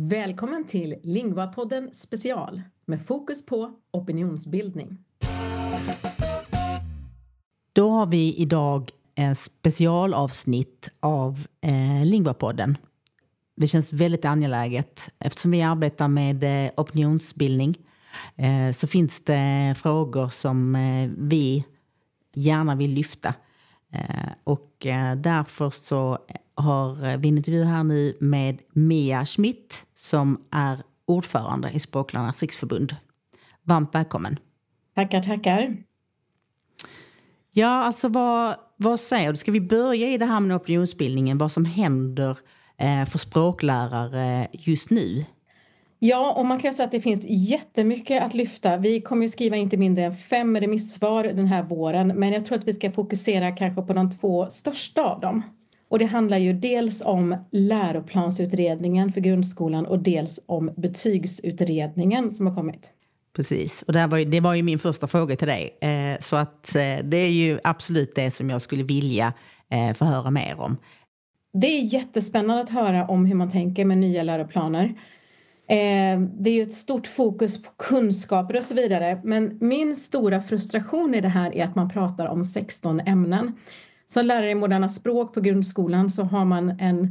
Välkommen till Lingvapodden special med fokus på opinionsbildning. Då har vi idag en specialavsnitt av Lingvapodden. Det känns väldigt angeläget eftersom vi arbetar med opinionsbildning. Så finns det frågor som vi gärna vill lyfta. Och därför så har vi en intervju här nu med Mia Schmidt som är ordförande i Språklärarnas riksförbund. Varmt välkommen. Tackar. Ja, alltså vad säger du? Ska vi börja i det här med opinionsbildningen? Vad som händer för språklärare just nu? Ja, och man kan säga att det finns jättemycket att lyfta. Vi kommer ju skriva inte mindre än 5 remissvar den här våren. Men jag tror att vi ska fokusera kanske på de 2 största av dem. Och det handlar ju dels om läroplansutredningen för grundskolan och dels om betygsutredningen som har kommit. Precis, och det var ju min första fråga till dig. Så att det är ju absolut det som jag skulle vilja få höra mer om. Det är jättespännande att höra om hur man tänker med nya läroplaner. Det är ju ett stort fokus på kunskaper och så vidare. Men min stora frustration i det här är att man pratar om 16 ämnen. Som lärare i moderna språk på grundskolan så har man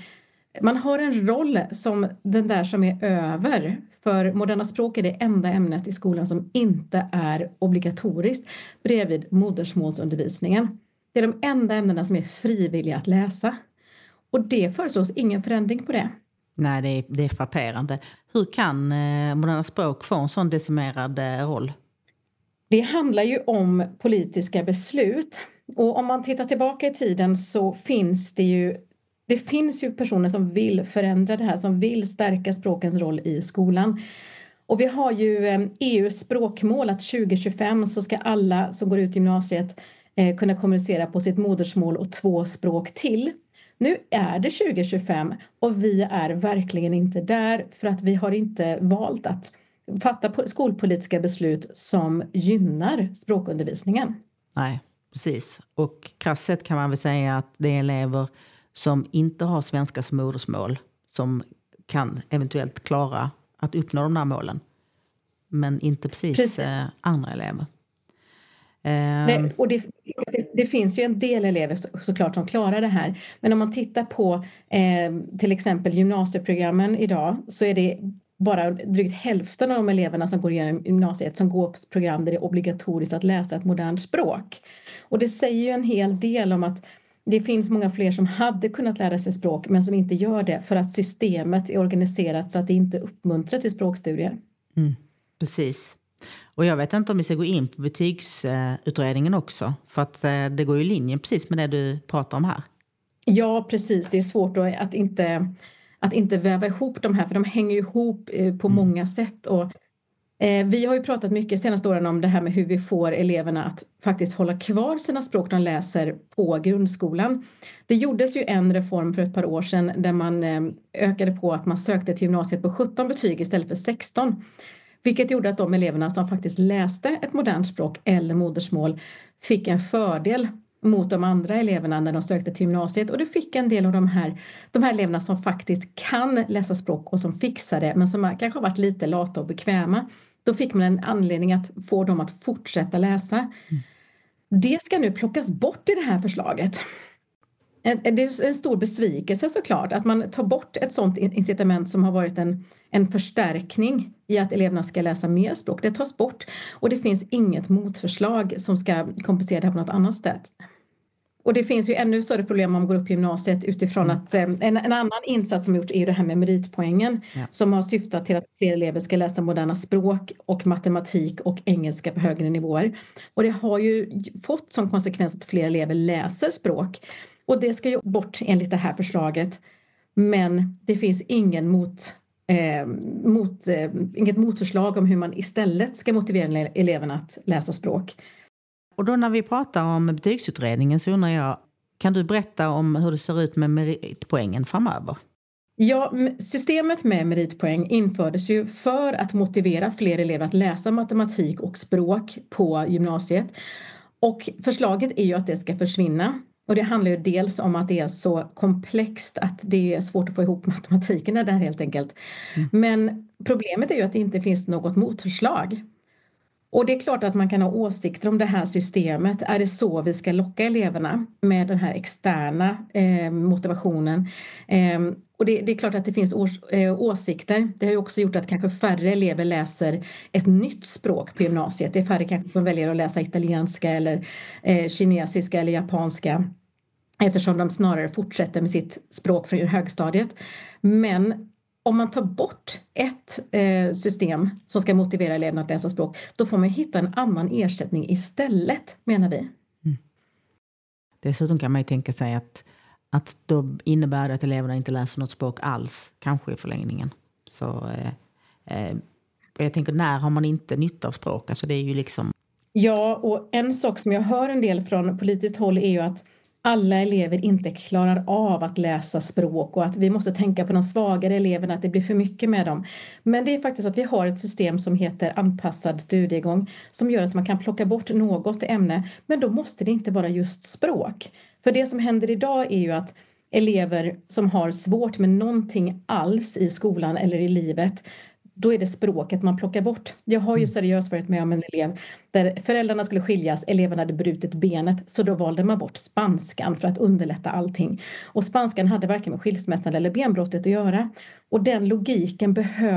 en roll som den där som är över. För moderna språk är det enda ämnet i skolan som inte är obligatoriskt bredvid modersmålsundervisningen. Det är de enda ämnena som är frivilliga att läsa. Och det föreslås ingen förändring på det. Nej, det är frapperande. Hur kan moderna språk få en sån decimerad roll? Det handlar ju om politiska beslut. Och om man tittar tillbaka i tiden så finns det finns ju personer som vill förändra det här, som vill stärka språkens roll i skolan. Och vi har ju EU:s språkmål att 2025 så ska alla som går ut gymnasiet kunna kommunicera på sitt modersmål och 2 språk till. Nu är det 2025 och vi är verkligen inte där för att vi har inte valt att fatta skolpolitiska beslut som gynnar språkundervisningen. Nej, precis. Och krasst sett kan man väl säga att det är elever som inte har svenska som modersmål som kan eventuellt klara att uppnå de där målen. Men inte precis. Andra elever. Och det finns ju en del elever såklart som klarar det här. Men om man tittar på till exempel gymnasieprogrammen idag så är det bara drygt hälften av de eleverna som går igenom gymnasiet som går på ett program där det är obligatoriskt att läsa ett modernt språk. Och det säger ju en hel del om att det finns många fler som hade kunnat lära sig språk men som inte gör det för att systemet är organiserat så att det inte uppmuntrar till språkstudier. Precis. Och jag vet inte om vi ska gå in på betygsutredningen också. För att det går ju i linjen precis med det du pratar om här. Ja, precis. Det är svårt att inte väva ihop de här. För de hänger ihop på många sätt. Och vi har ju pratat mycket senaste åren om det här med hur vi får eleverna att faktiskt hålla kvar sina språk de läser på grundskolan. Det gjordes ju en reform för ett par år sedan där man ökade på att man sökte till gymnasiet på 17 betyg istället för 16. Vilket gjorde att de eleverna som faktiskt läste ett modernt språk eller modersmål fick en fördel mot de andra eleverna när de sökte till gymnasiet. Och det fick en del av de här eleverna som faktiskt kan läsa språk och som fixar det men som kanske har varit lite lata och bekväma. Då fick man en anledning att få dem att fortsätta läsa. Det ska nu plockas bort i det här förslaget. Det är en stor besvikelse såklart att man tar bort ett sådant incitament som har varit en förstärkning i att eleverna ska läsa mer språk. Det tas bort och det finns inget motförslag som ska kompensera det här på något annat sätt. Och det finns ju ännu större problem om man går upp i gymnasiet utifrån att en annan insats som gjorts är ju det här med meritpoängen som har syftat till att fler elever ska läsa moderna språk och matematik och engelska på högre nivåer. Och det har ju fått som konsekvens att fler elever läser språk. Och det ska ju bort enligt det här förslaget. Men det finns inget motförslag om hur man istället ska motivera eleverna att läsa språk. Och då när vi pratar om betygsutredningen så undrar jag, kan du berätta om hur det ser ut med meritpoängen framöver? Ja, systemet med meritpoäng infördes ju för att motivera fler elever att läsa matematik och språk på gymnasiet. Och förslaget är ju att det ska försvinna. Och det handlar ju dels om att det är så komplext att det är svårt att få ihop matematiken där helt enkelt. Men problemet är ju att det inte finns något motförslag. Och det är klart att man kan ha åsikter om det här systemet. Är det så vi ska locka eleverna med den här externa motivationen? Och det är klart att det finns åsikter. Det har ju också gjort att kanske färre elever läser ett nytt språk på gymnasiet. Det är färre kanske som väljer att läsa italienska eller kinesiska eller japanska. Eftersom de snarare fortsätter med sitt språk från högstadiet. Men om man tar bort ett system som ska motivera eleverna att läsa språk, då får man hitta en annan ersättning istället, menar vi. Dessutom kan man ju tänka sig att då innebär det att eleverna inte läser något språk alls, kanske i förlängningen. Så jag tänker, när har man inte nytta av språk? Alltså det är ju liksom... Ja, och en sak som jag hör en del från politiskt håll är ju att alla elever inte klarar av att läsa språk och att vi måste tänka på de svagare eleverna, att det blir för mycket med dem. Men det är faktiskt att vi har ett system som heter anpassad studiegång som gör att man kan plocka bort något ämne, men då måste det inte vara just språk. För det som händer idag är ju att elever som har svårt med någonting alls i skolan eller i livet, då är det språket man plockar bort. Jag har ju seriöst varit med om en elev där föräldrarna skulle skiljas, eleven hade brutit benet, så då valde man bort spanskan för att underlätta allting. Och spanskan hade varken med skilsmässan eller benbrottet att göra. Och den logiken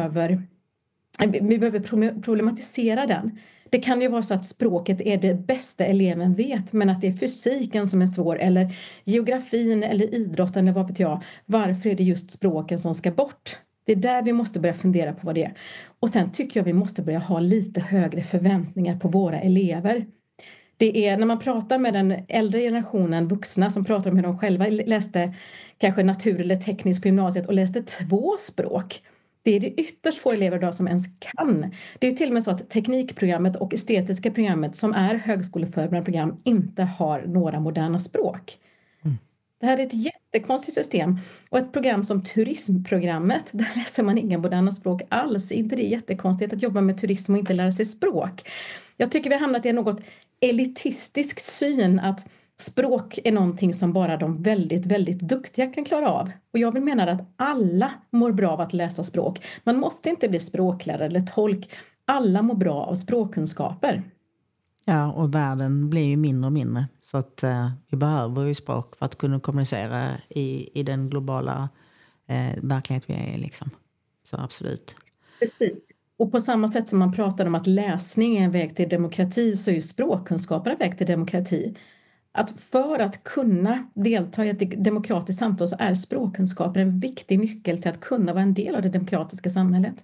vi behöver problematisera den. Det kan ju vara så att språket är det bästa eleven vet, men att det är fysiken som är svår, eller geografin eller idrotten, eller vad vet jag. Varför är det just språken som ska bort? Det är där vi måste börja fundera på vad det är. Och sen tycker jag vi måste börja ha lite högre förväntningar på våra elever. Det är när man pratar med den äldre generationen vuxna som pratar om hur de själva läste kanske natur eller tekniskt på gymnasiet och läste 2 språk. Det är det ytterst få elever idag som ens kan. Det är till och med så att teknikprogrammet och estetiska programmet som är högskoleförberedande program inte har några moderna språk. Det här är ett jättekonstigt system. Och ett program som turismprogrammet, där läser man inga moderna språk alls. Inte det är jättekonstigt att jobba med turism och inte lära sig språk. Jag tycker vi har hamnat i en något elitistisk syn att språk är någonting som bara de väldigt, väldigt duktiga kan klara av. Och jag vill mena att alla mår bra av att läsa språk. Man måste inte bli språklärare eller tolk. Alla mår bra av språkkunskaper. Ja, och världen blir ju mindre och mindre. Så att vi behöver ju språk för att kunna kommunicera i den globala verklighet vi är i liksom. Så absolut. Precis. Och på samma sätt som man pratar om att läsning är en väg till demokrati, så är ju språkkunskaper en väg till demokrati. Att för att kunna delta i ett demokratiskt samtal så är språkkunskaper en viktig nyckel till att kunna vara en del av det demokratiska samhället.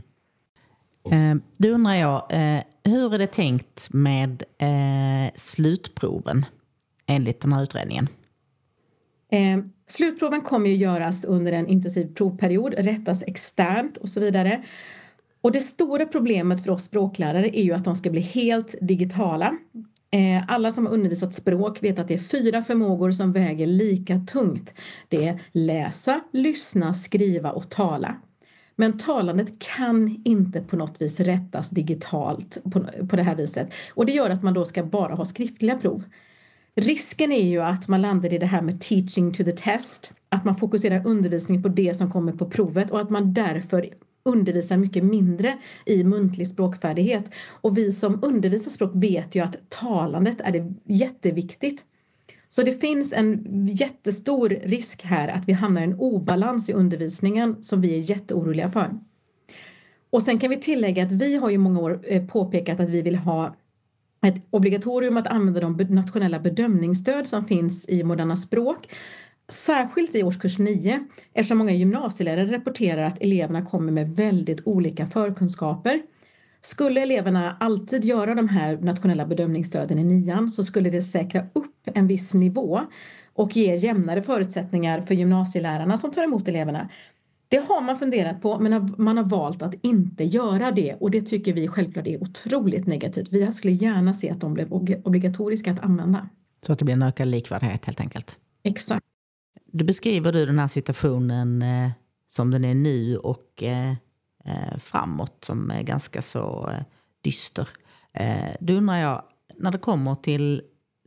Då undrar jag, hur är det tänkt med slutproven enligt den här utredningen? Slutproven kommer ju göras under en intensiv provperiod, rättas externt och så vidare. Och det stora problemet för oss språklärare är ju att de ska bli helt digitala. Alla som har undervisat språk vet att det är 4 förmågor som väger lika tungt. Det är läsa, lyssna, skriva och tala. Men talandet kan inte på något vis rättas digitalt på det här viset. Och det gör att man då ska bara ha skriftliga prov. Risken är ju att man landar i det här med teaching to the test. Att man fokuserar undervisning på det som kommer på provet och att man därför undervisar mycket mindre i muntlig språkfärdighet. Och vi som undervisar språk vet ju att talandet är det jätteviktigt. Så det finns en jättestor risk här att vi hamnar i en obalans i undervisningen som vi är jätteoroliga för. Och sen kan vi tillägga att vi har ju många år påpekat att vi vill ha ett obligatorium att använda de nationella bedömningsstöd som finns i moderna språk. Särskilt i årskurs 9, eftersom många gymnasielärare rapporterar att eleverna kommer med väldigt olika förkunskaper. Skulle eleverna alltid göra de här nationella bedömningsstöden i 9 så skulle det säkra upp en viss nivå och ge jämnare förutsättningar för gymnasielärarna som tar emot eleverna. Det har man funderat på, men man har valt att inte göra det, och det tycker vi självklart är otroligt negativt. Vi skulle gärna se att de blev obligatoriska att använda. Så att det blir en ökad likvärdighet helt enkelt. Exakt. Du beskriver den här situationen som den är nu och framåt som är ganska så dyster. Då undrar jag, när det kommer till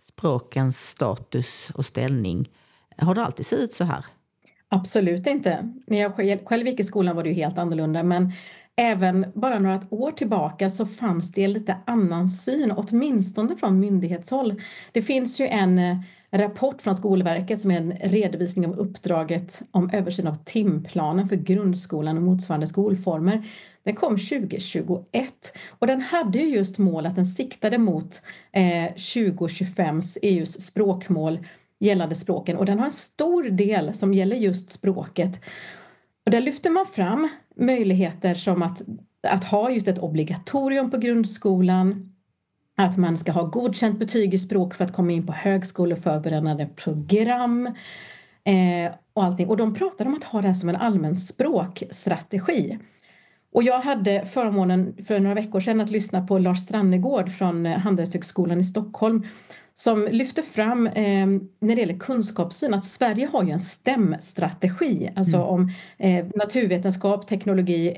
språkens status och ställning. Har det alltid sett ut så här? Absolut inte. När jag själv gick i skolan var det ju helt annorlunda, men även bara några år tillbaka så fanns det lite annan syn, åtminstone från myndighetshåll. Det finns ju en rapport från Skolverket som är en redovisning av uppdraget om översyn av timplanen för grundskolan och motsvarande skolformer. Den kom 2021 och den hade ju just mål att den siktade mot 2025s EUs språkmål gällande språken, och den har en stor del som gäller just språket. Och där lyfter man fram möjligheter som att ha just ett obligatorium på grundskolan, att man ska ha godkänt betyg i språk för att komma in på högskoleförberedande program och allting. Och de pratar om att ha det här som en allmän språkstrategi. Och jag hade förmånen för några veckor sedan att lyssna på Lars Strannegård från Handelshögskolan i Stockholm, som lyfter fram när det gäller kunskapssyn att Sverige har ju en STEM-strategi, alltså om naturvetenskap, teknologi,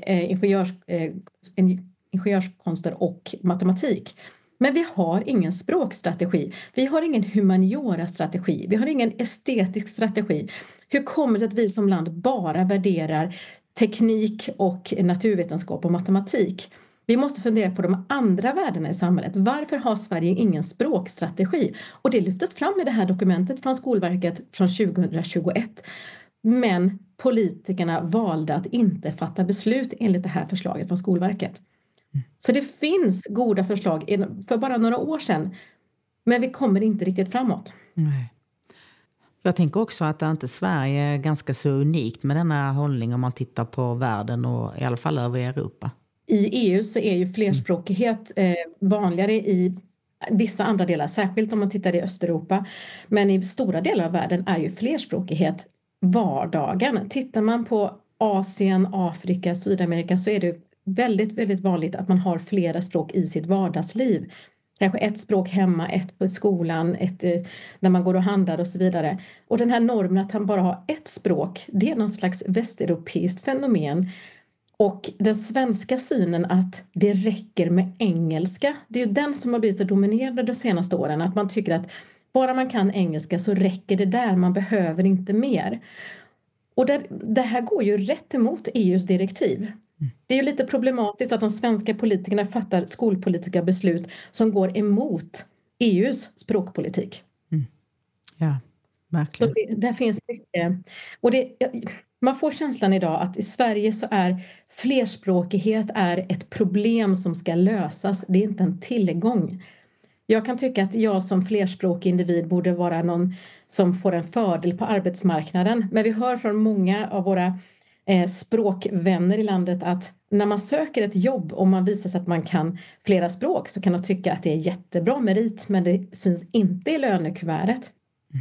ingenjörskonster och matematik. Men vi har ingen språkstrategi, vi har ingen humaniora-strategi, vi har ingen estetisk strategi. Hur kommer det sig att vi som land bara värderar teknik och naturvetenskap och matematik? Vi måste fundera på de andra värdena i samhället. Varför har Sverige ingen språkstrategi? Och det lyftes fram i det här dokumentet från Skolverket från 2021. Men politikerna valde att inte fatta beslut enligt det här förslaget från Skolverket. Så det finns goda förslag för bara några år sedan. Men vi kommer inte riktigt framåt. Nej. Jag tänker också att det inte Sverige är ganska så unikt med denna hållning om man tittar på världen och i alla fall över Europa. I EU så är ju flerspråkighet vanligare i vissa andra delar, särskilt om man tittar i Östeuropa. Men i stora delar av världen är ju flerspråkighet vardagen. Tittar man på Asien, Afrika, Sydamerika så är det väldigt, väldigt vanligt att man har flera språk i sitt vardagsliv. Kanske ett språk hemma, ett på skolan, ett när man går och handlar och så vidare. Och den här normen att han bara har ett språk, det är någon slags västeuropeiskt fenomen. Och den svenska synen att det räcker med engelska, det är ju den som har blivit så dominerande de senaste åren. Att man tycker att bara man kan engelska så räcker det där, man behöver inte mer. Och det här går ju rätt emot EUs direktiv. Det är ju lite problematiskt att de svenska politikerna fattar skolpolitiska beslut som går emot EUs språkpolitik. Ja, verkligen. Så där finns mycket. Och man får känslan idag att i Sverige så är flerspråkighet är ett problem som ska lösas. Det är inte en tillgång. Jag kan tycka att jag som flerspråkig individ borde vara någon som får en fördel på arbetsmarknaden. Men vi hör från många av våra språkvänner i landet att när man söker ett jobb och man visar sig att man kan flera språk så kan de tycka att det är jättebra merit, men det syns inte i lönekuvertet.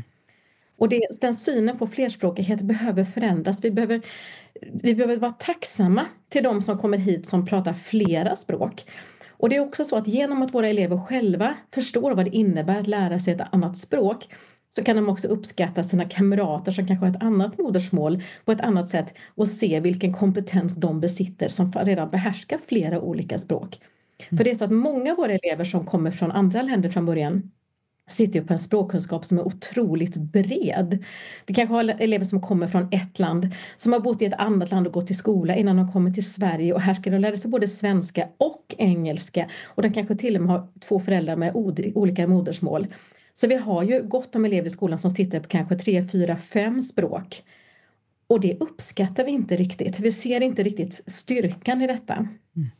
Och den synen på flerspråkighet behöver förändras. Vi behöver vara tacksamma till de som kommer hit som pratar flera språk. Och det är också så att genom att våra elever själva förstår vad det innebär att lära sig ett annat språk så kan de också uppskatta sina kamrater som kanske har ett annat modersmål på ett annat sätt och se vilken kompetens de besitter som redan behärskar flera olika språk. För det är så att många av våra elever som kommer från andra länder från början sitter ju på en språkkunskap som är otroligt bred. Vi kanske har elever som kommer från ett land som har bott i ett annat land och gått till skola innan de kommer till Sverige, och här ska de lära sig både svenska och engelska, och de kanske till och med har 2 föräldrar med olika modersmål. Så vi har ju gott om elever i skolan som sitter på kanske 3, 4, 5 språk. Och det uppskattar vi inte riktigt. Vi ser inte riktigt styrkan i detta.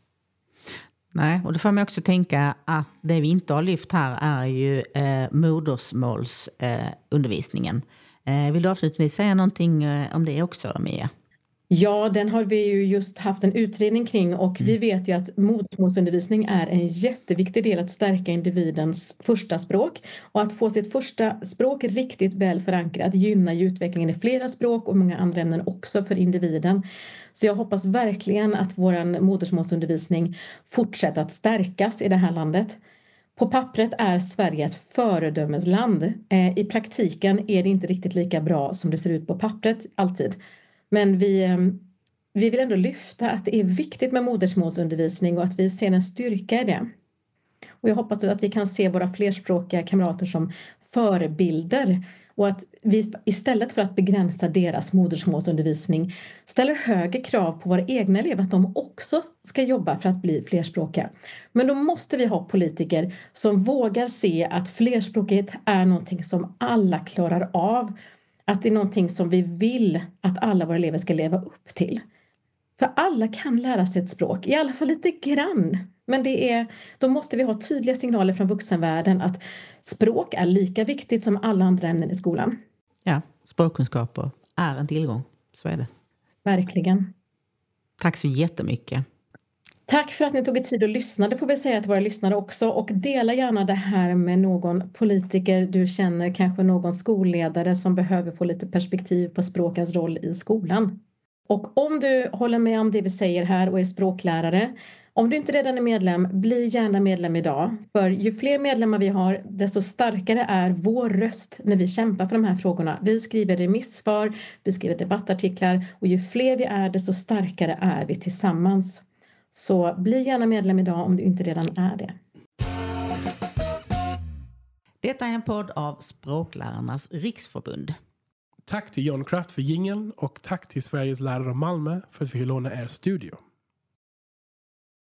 Nej, och då får man också tänka att det vi inte har lyft här är ju modersmålsundervisningen. Vill du avslutningsvis säga någonting om det också, Mia? Ja, den har vi ju just haft en utredning kring, och vi vet ju att modersmålsundervisning är en jätteviktig del att stärka individens första språk, och att få sitt första språk riktigt väl förankrat gynnar ju utvecklingen i flera språk och många andra ämnen också för individen. Så jag hoppas verkligen att vår modersmålsundervisning fortsätter att stärkas i det här landet. På pappret är Sverige ett föredömesland. I praktiken är det inte riktigt lika bra som det ser ut på pappret alltid. Men vi vill ändå lyfta att det är viktigt med modersmålsundervisning och att vi ser en styrka i det. Och jag hoppas att vi kan se våra flerspråkiga kamrater som förebilder. Och att vi istället för att begränsa deras modersmålsundervisning ställer högre krav på våra egna elever att de också ska jobba för att bli flerspråkiga. Men då måste vi ha politiker som vågar se att flerspråkighet är någonting som alla klarar av. Att det är någonting som vi vill att alla våra elever ska leva upp till. För alla kan lära sig ett språk, i alla fall lite grann. Men då måste vi ha tydliga signaler från vuxenvärlden att språk är lika viktigt som alla andra ämnen i skolan. Ja, språkkunskaper är en tillgång. Så är det. Verkligen. Tack så jättemycket. Tack för att ni tog er tid och lyssnade, får vi säga till våra lyssnare också. Och dela gärna det här med någon politiker du känner, kanske någon skolledare som behöver få lite perspektiv på språkens roll i skolan. Och om du håller med om det vi säger här och är språklärare, om du inte redan är medlem, bli gärna medlem idag. För ju fler medlemmar vi har, desto starkare är vår röst när vi kämpar för de här frågorna. Vi skriver remissvar, vi skriver debattartiklar och ju fler vi är, desto starkare är vi tillsammans. Så bli gärna medlem idag om du inte redan är det. Detta är en podd av Språklärarnas riksförbund. Tack till John Kraft för jingeln och tack till Sveriges lärare Malmö för att vi lånar er studio.